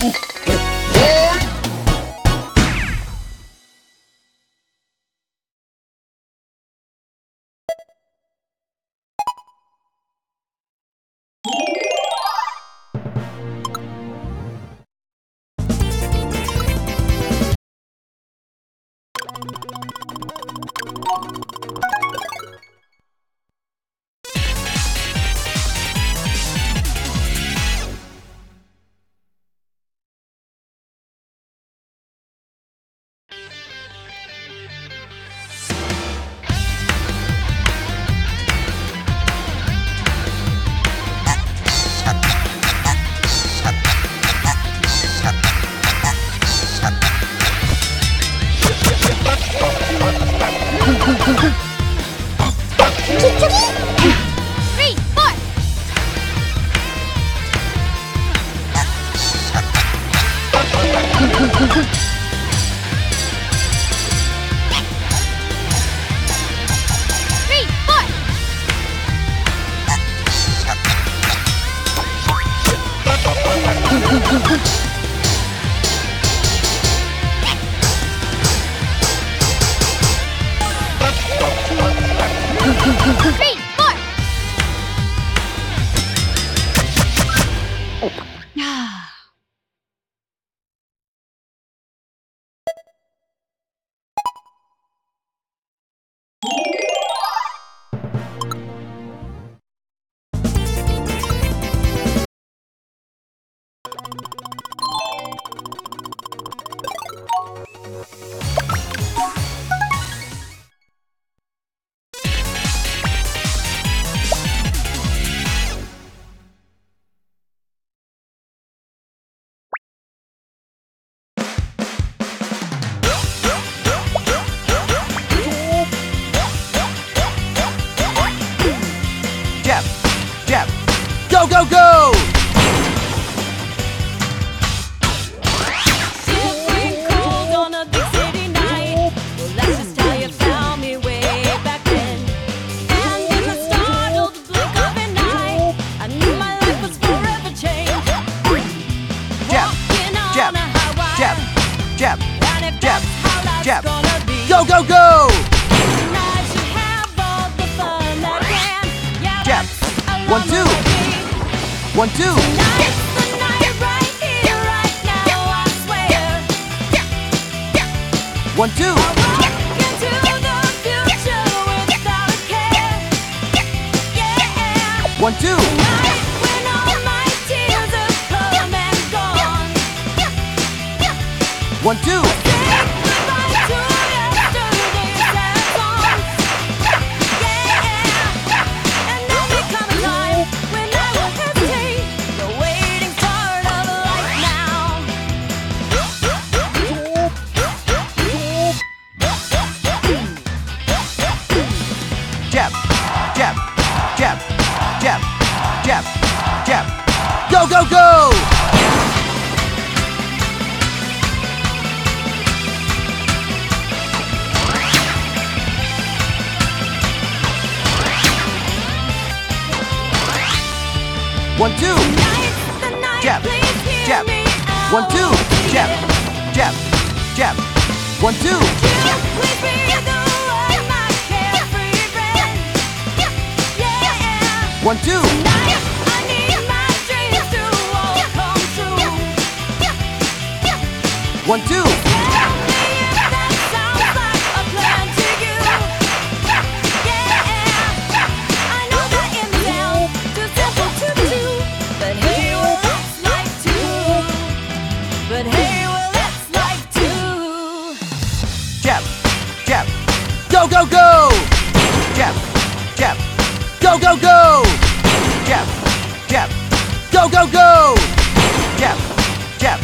Go, go, go! It's cold on a big city night. Well, that's just how you found me way back then. And in the startled blink of an eye, I knew my life was forever changed. Jab, jab, jab, jab, jab, jab. Go, go, go! And I should have all the fun that I can. Yeah, Jab. that's 1, 2. 1, 2. Tonight's the night right here, right now, I swear. 1, 2. Walk into the future without a care. Yeah. 1, 2. Tonight, when all my tears have come and gone. 1, 2. Say goodbye to yesterday's sad songs. Yeah. And there'll become a time when I will hesitate. The waiting start of life now. Jab, jab, jab, jab, jab, jab. Go, go, go! 1, 2. Tonight's the night, Jab, please hear jab. me 1, 2. out. Jab, jab, jab. 1, 2. Please be the one, my carefree friend. Yeah. 1, 2. Tonight, I need my dreams to all come true. 1, 2. Tell me if that sounds like a plan to you. Yeah. I know that in the town, too simple to do. But hey, well, it's life too. But hey, well, it's life too. Jab, jab. Go, go, go! Jab, jab. Go, go, go! Jab, jab. Go, go, go! Jab, jab.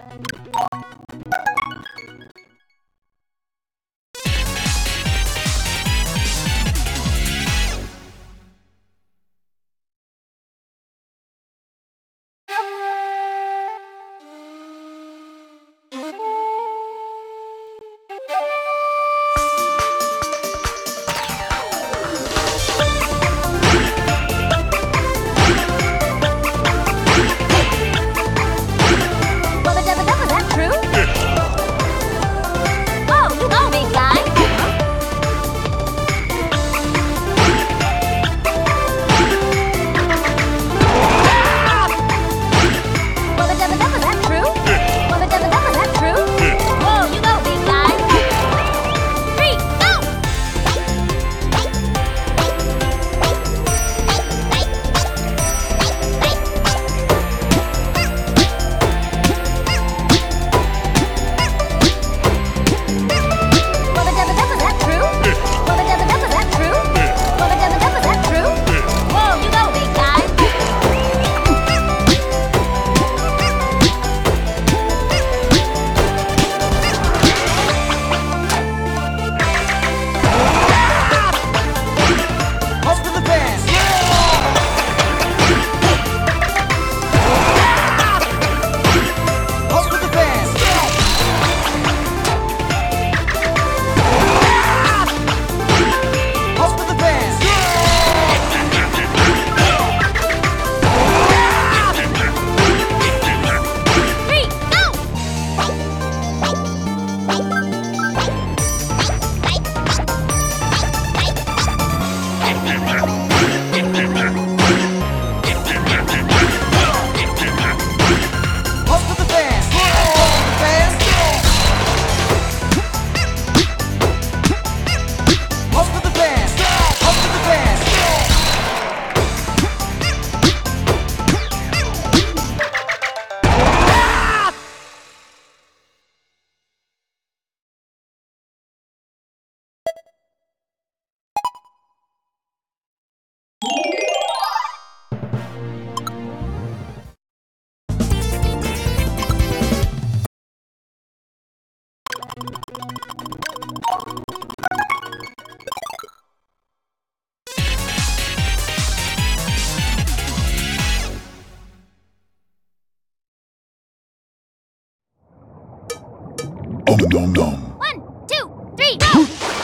Nom nom. 1, 2, 3, go!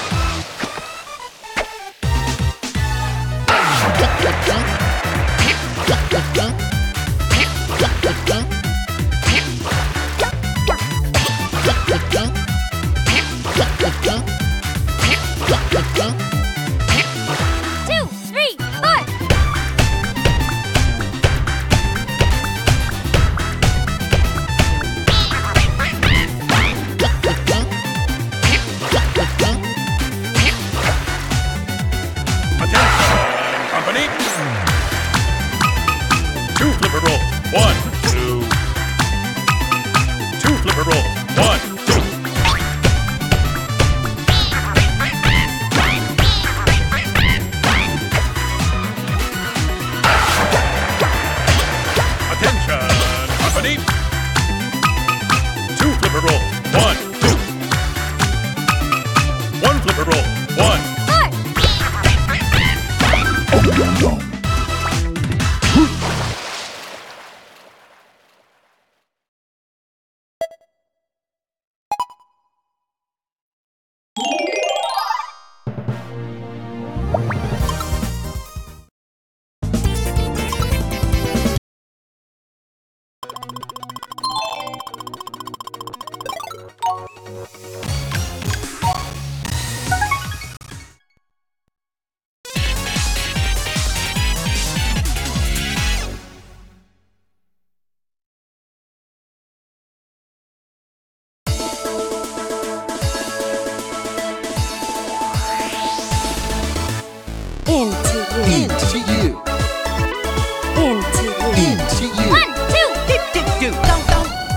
Into you. Into you. Into you. 1, 2, Do. Don't.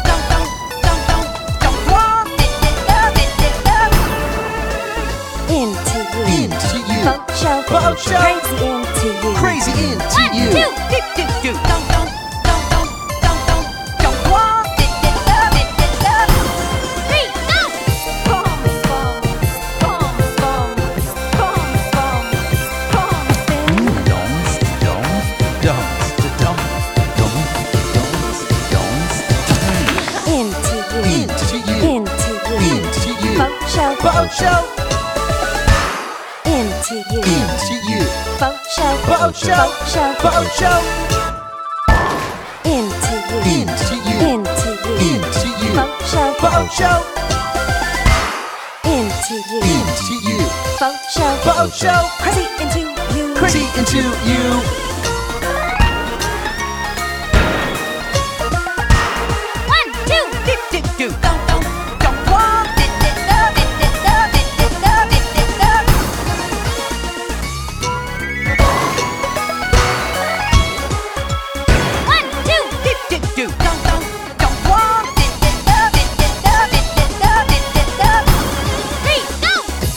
Walk. into you. Into you. Boat show. Boat show. Crazy into you. Crazy into 1, you. 2, Do. Don't. Walk. Boat Show. Into you. Into you. Boat show. Boat Show. Boat Show. Into you. Into you. Into you. Into you. Boat show. Boat Show. Into you. Into you. Boat show. Boat Show. Crazy into you. Crazy into you. 1, 2, Do. Don't walk. 1, 2, Do. Don't walk. 3, go!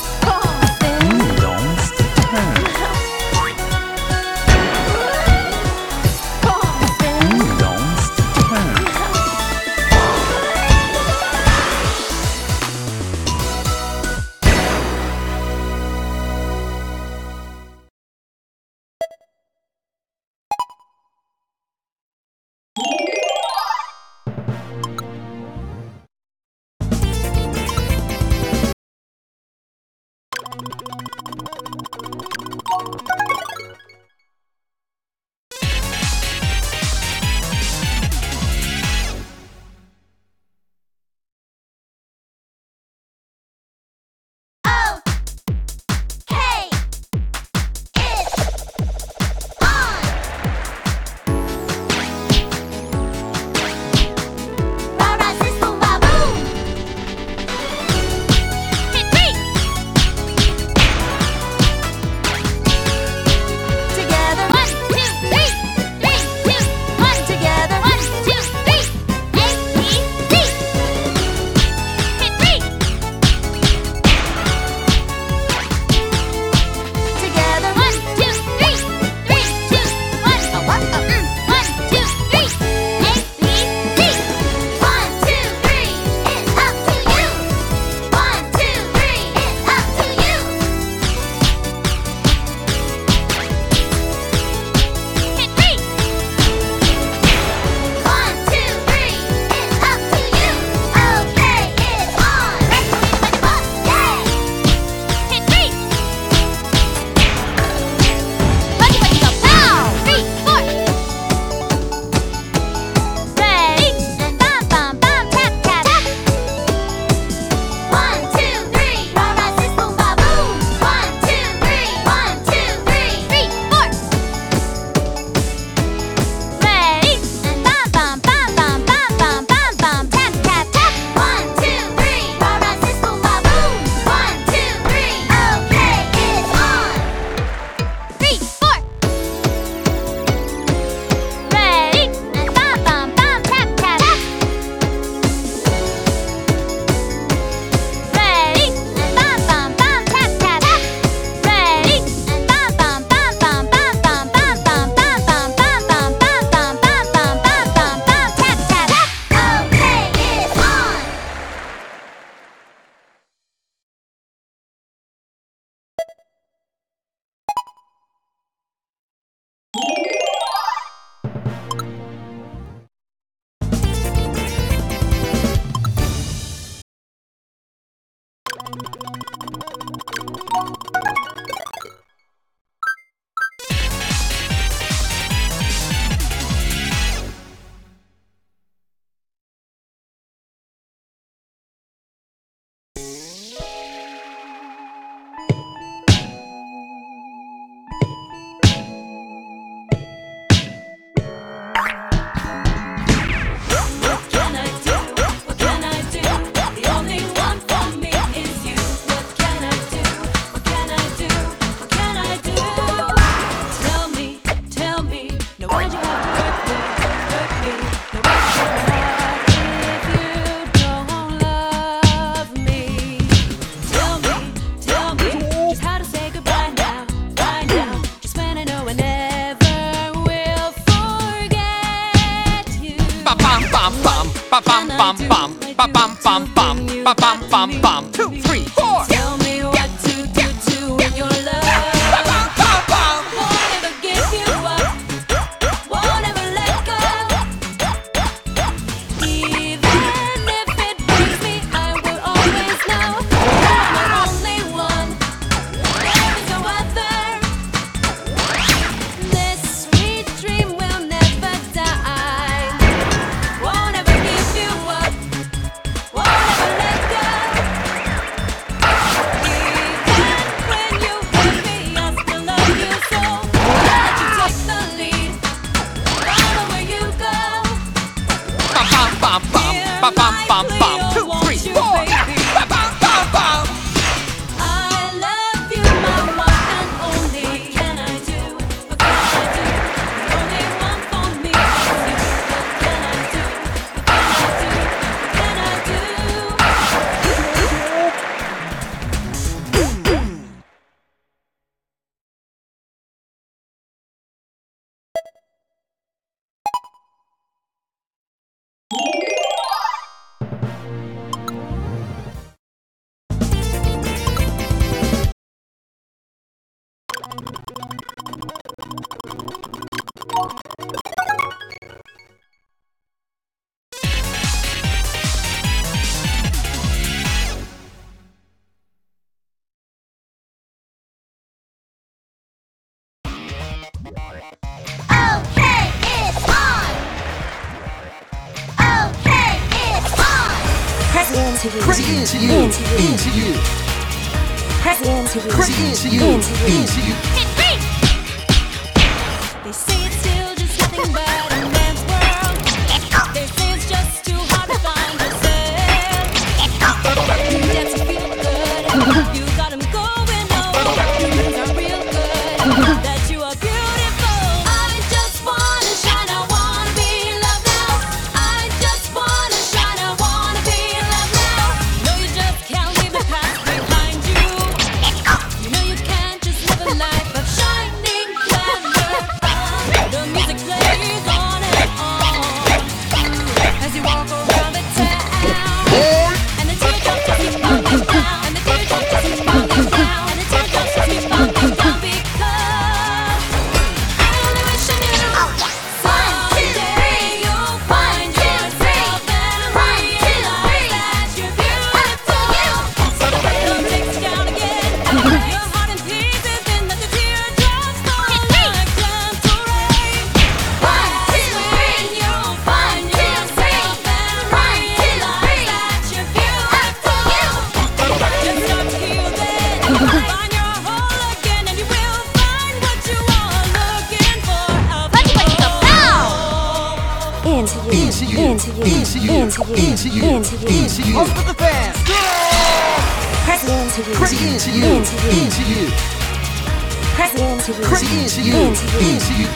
Okay, it's on. Rara sis boom ba boom. Hit me. Together, 1, 2, 3, 3, 2, 1. Together, 1, 2, 3. A, B, C. Hit me. Together, 1, 2, 3, 3, 2, 1. 1, 2, 3. A, B, C. 1, 2, 3. It's up to you. 1, 2, 3. It's up to you. Hit me. 1, 2, 3. It's up to you. Okay, it's on. Let's win like a boss. Yeah. Hit me. Buggy wuggy go pow! 3, 4. Ready? And bam bam bam tap tap tap. 1, 2, 3. Rara sis boom ba boom. 1, 2, 3. 1, 2, 3. 3, 4. Ready? And bam bam bam bam bam bam bam bam tap tap tap. 1, 2, 3. Rara sis boom ba boom. 1, 2, 3. Okay, it's on. 3, 4. Ready? And bam bam bam tap tap tap. Ready? And bam bam bam tap tap tap. Ready? And bam bam bam bam bam bam bam bam bam bam bam bam bam bam bam bam bam bam bam tap tap tap. Okay, it's on. What can I do? What can I do? The only one for me is you. What can I do? What can I do? What can I do? Tell me. No, why'd you have to hurt me? No, why'd you hurt if you don't love me? Tell me, just how to say goodbye now, right now. Just when I know I never will forget you. Bum bum bum bum. Bum bum bum bum. Bum bum bum bum. Bum bum bum bum. 2, 3, 4. Tell me what to do to win your love. Won't ever give you up. Won't ever let go. Even if it breaks me, I will always know. bum bum, ba bum bum bum. 2, 3, 4. Ba bum bum bum. I love you, my one and only. What can I do? What can I do? The only one for me is you. What can I do? What can I do? What can I do? Okay, it's on. Okay, it's on. Press into you. Press into you. Into you. Into you. Press into you. Press into you. Into you. Into you. They say it's still just nothing but a man's world. They say it's just too hard to find yourself. You dance and feel good. You got 'em going on. Humans are real good. That you are beautiful. I just wanna shine. I wanna be loved now. I just wanna shine. I wanna be loved now. No, you just can't leave the past behind you. You know you can't just live a life of shining glamour. The music plays on and on as you walk around the town, and the teardrops just keep falling down, and the teardrops just keep falling down, and the teardrops just keep falling down because I only wish I knew someday you'll find yourself and realize that you're beautiful. So the rhythm takes you down again, your heart in pieces, and let the teardrops fall like gentle rain. That's when you'll find yourself and realize that you're beautiful. Just start to heal then, find your whole again, and you will find what you are looking for. Into you. Into you. Into you. Into you. Into you. Into you. Into you. Into you. Over the fans. Press into you. Press into you. Into you. Into you. Press into you. Press into you. Into you. Into you.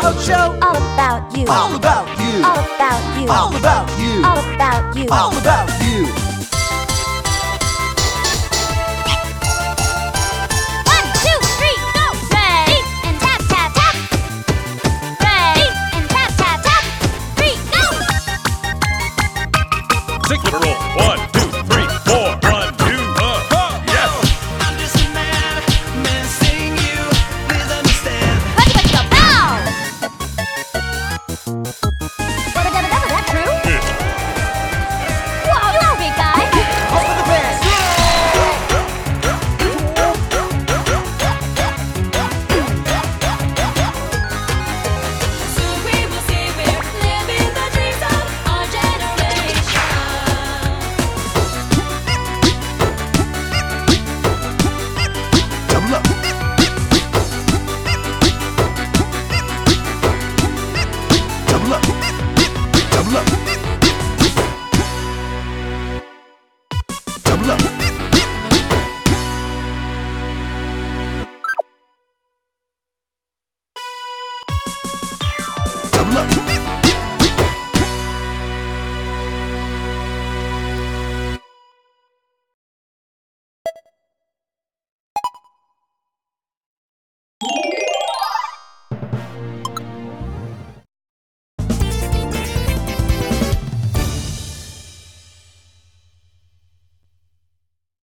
Code Show. All about you. All about you. All about you. All about you. All about you. All about you. 1, 2, 3, go! Ready and tap, tap, tap. Ready and tap, tap, tap. 3, go! Sequence roll. 1,